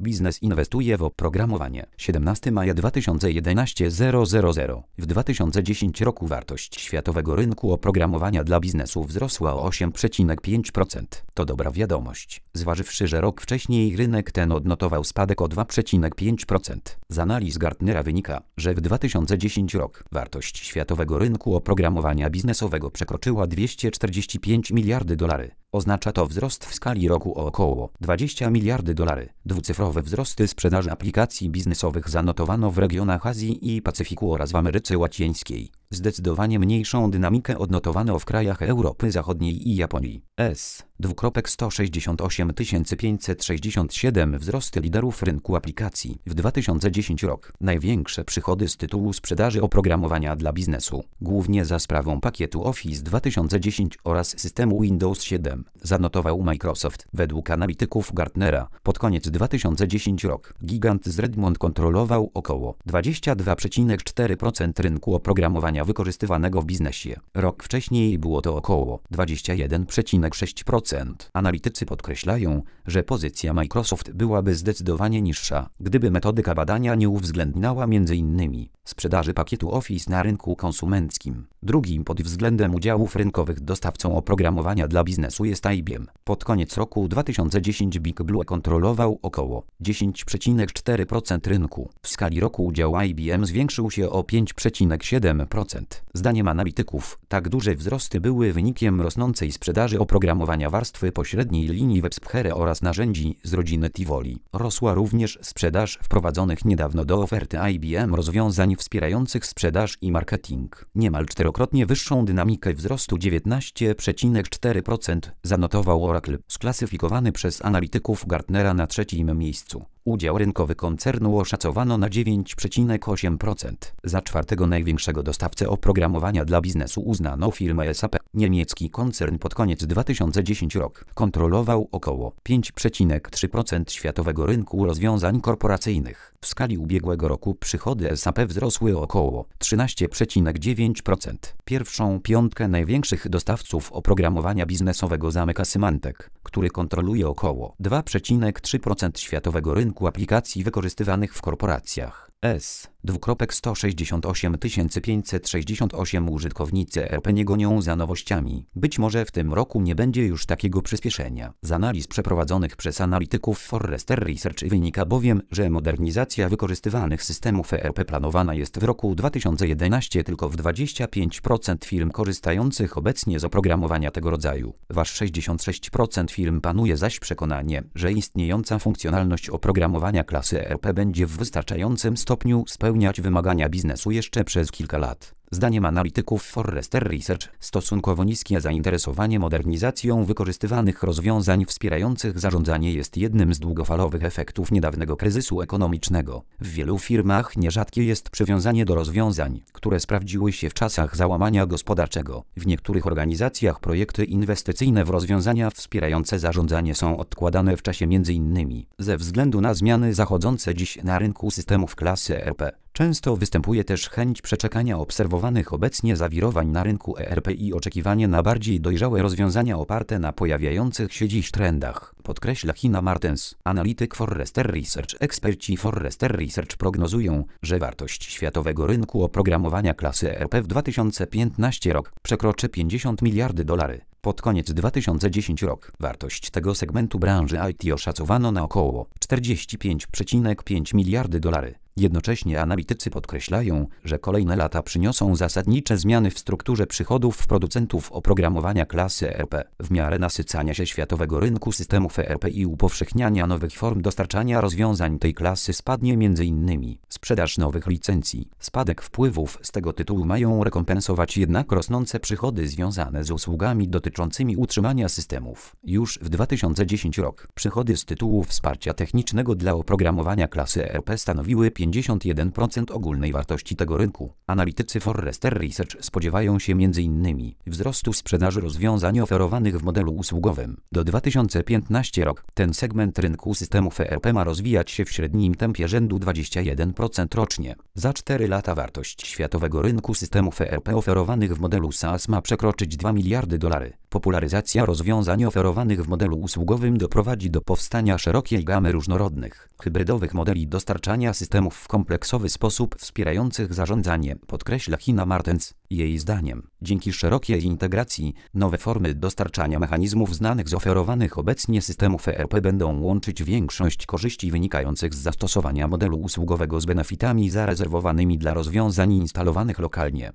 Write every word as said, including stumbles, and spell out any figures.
Biznes inwestuje w oprogramowanie. siedemnastego maja dwa tysiące jedenastego zero zero zero. W dwa tysiące dziesiątym roku wartość światowego rynku oprogramowania dla biznesu wzrosła o osiem przecinek pięć procent. To dobra wiadomość, zważywszy, że rok wcześniej rynek ten odnotował spadek o dwa przecinek pięć procent. Z analiz Gartnera wynika, że w dwa tysiące dziesiątym roku wartość światowego rynku oprogramowania biznesowego przekroczyła dwieście czterdzieści pięć miliardów dolarów. Oznacza to wzrost w skali roku o około dwadzieścia miliardów dolarów. Dwucyfrowe wzrosty sprzedaży aplikacji biznesowych zanotowano w regionach Azji i Pacyfiku oraz w Ameryce Łacińskiej. Zdecydowanie mniejszą dynamikę odnotowano w krajach Europy Zachodniej i Japonii. S. sto sześćdziesiąt osiem tysięcy pięćset sześćdziesiąt siedem wzrosty liderów rynku aplikacji w dwa tysiące dziesiątym roku. Największe przychody z tytułu sprzedaży oprogramowania dla biznesu, głównie za sprawą pakietu Office dwa tysiące dziesięć oraz systemu Windows siedem, zanotował Microsoft. Według analityków Gartnera pod koniec dwa tysiące dziesiątego roku gigant z Redmond kontrolował około dwadzieścia dwa przecinek cztery procent rynku oprogramowania wykorzystywanego w biznesie. Rok wcześniej było to około dwadzieścia jeden przecinek sześć procent. Analitycy podkreślają, że pozycja Microsoft byłaby zdecydowanie niższa, gdyby metodyka badania nie uwzględniała między innymi sprzedaży pakietu Office na rynku konsumenckim. Drugim pod względem udziałów rynkowych dostawcą oprogramowania dla biznesu jest I B M. Pod koniec roku dwa tysiące dziesiątego Big Blue kontrolował około dziesięć przecinek cztery procent rynku. W skali roku udział I B M zwiększył się o pięć przecinek siedem procent. Zdaniem analityków, tak duże wzrosty były wynikiem rosnącej sprzedaży oprogramowania warstwy pośredniej linii WebSphere oraz narzędzi z rodziny Tivoli. Rosła również sprzedaż wprowadzonych niedawno do oferty I B M rozwiązań wspierających sprzedaż i marketing. Niemal czterokrotnie wyższą dynamikę wzrostu dziewiętnaście przecinek cztery procent zanotował Oracle, sklasyfikowany przez analityków Gartnera na trzecim miejscu. Udział rynkowy koncernu oszacowano na dziewięć przecinek osiem procent. Za czwartego największego dostawcę oprogramowania dla biznesu uznano firmę S A P. Niemiecki koncern pod koniec dwa tysiące dziesiątego roku kontrolował około pięć przecinek trzy procent światowego rynku rozwiązań korporacyjnych. W skali ubiegłego roku przychody S A P wzrosły o około trzynaście przecinek dziewięć procent. Pierwszą piątkę największych dostawców oprogramowania biznesowego zamyka Symantec, który kontroluje około dwa przecinek trzy procent światowego rynku aplikacji wykorzystywanych w korporacjach. S. sto sześćdziesiąt osiem tysięcy pięćset sześćdziesiąt osiem użytkownicy E R P nie gonią za nowościami. Być może w tym roku nie będzie już takiego przyspieszenia. Z analiz przeprowadzonych przez analityków Forrester Research wynika bowiem, że modernizacja wykorzystywanych systemów E R P planowana jest w roku dwa tysiące jedenastym tylko w dwadzieścia pięć procent firm korzystających obecnie z oprogramowania tego rodzaju. W aż sześćdziesiąt sześć procent firm panuje zaś przekonanie, że istniejąca funkcjonalność oprogramowania klasy E R P będzie w wystarczającym stopniu spełniać wymagania biznesu jeszcze przez kilka lat. Zdaniem analityków Forrester Research stosunkowo niskie zainteresowanie modernizacją wykorzystywanych rozwiązań wspierających zarządzanie jest jednym z długofalowych efektów niedawnego kryzysu ekonomicznego. W wielu firmach nierzadkie jest przywiązanie do rozwiązań, które sprawdziły się w czasach załamania gospodarczego. W niektórych organizacjach projekty inwestycyjne w rozwiązania wspierające zarządzanie są odkładane w czasie między innymi ze względu na zmiany zachodzące dziś na rynku systemów klasy E R P. Często występuje też chęć przeczekania obserwowanych obecnie zawirowań na rynku E R P i oczekiwanie na bardziej dojrzałe rozwiązania oparte na pojawiających się dziś trendach, podkreśla Hina Martens, analityk Forrester Research. Eksperci Forrester Research prognozują, że wartość światowego rynku oprogramowania klasy E R P w dwa tysiące piętnastym roku przekroczy pięćdziesiąt miliardów dolarów. Pod koniec dwa tysiące dziesiątego roku wartość tego segmentu branży I T oszacowano na około czterdzieści pięć przecinek pięć miliardów dolarów. Jednocześnie analitycy podkreślają, że kolejne lata przyniosą zasadnicze zmiany w strukturze przychodów producentów oprogramowania klasy E R P. W miarę nasycania się światowego rynku systemów E R P i upowszechniania nowych form dostarczania rozwiązań tej klasy spadnie m.in. sprzedaż nowych licencji. Spadek wpływów z tego tytułu mają rekompensować jednak rosnące przychody związane z usługami dotyczącymi utrzymania systemów. Już w dwa tysiące dziesiątym roku przychody z tytułu wsparcia technicznego dla oprogramowania klasy E R P stanowiły pięćdziesiąt jeden procent ogólnej wartości tego rynku. Analitycy Forrester Research spodziewają się m.in. wzrostu sprzedaży rozwiązań oferowanych w modelu usługowym. Do dwa tysiące piętnastego roku ten segment rynku systemów E R P ma rozwijać się w średnim tempie rzędu dwadzieścia jeden procent rocznie. Za cztery lata wartość światowego rynku systemów E R P oferowanych w modelu SaaS ma przekroczyć dwa miliardy dolarów. Popularyzacja rozwiązań oferowanych w modelu usługowym doprowadzi do powstania szerokiej gamy różnorodnych, hybrydowych modeli dostarczania systemów w kompleksowy sposób wspierających zarządzanie, podkreśla Hina Martens. Jej zdaniem, dzięki szerokiej integracji, nowe formy dostarczania mechanizmów znanych z oferowanych obecnie systemów E R P będą łączyć większość korzyści wynikających z zastosowania modelu usługowego z benefitami zarezerwowanymi dla rozwiązań instalowanych lokalnie.